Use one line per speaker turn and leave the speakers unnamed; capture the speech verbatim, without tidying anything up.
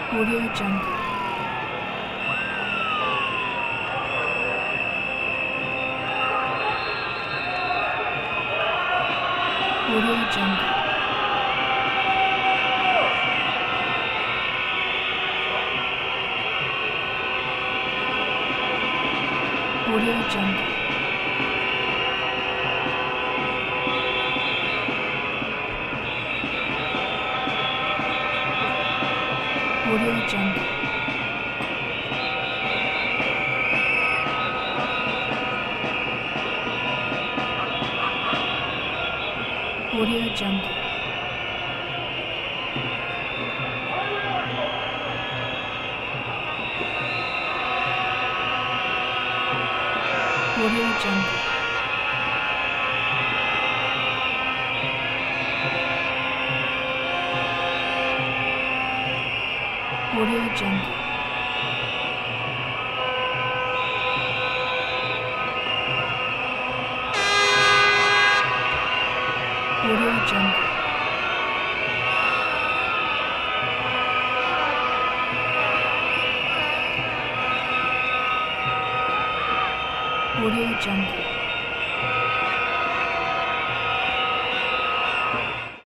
Audio Jungle. Audio Jungle. Audio Jungle. Audio Jungle. Audio Jungle. Audio Jungle. Audio Jungle. Audio Jungle. Audio Jungle.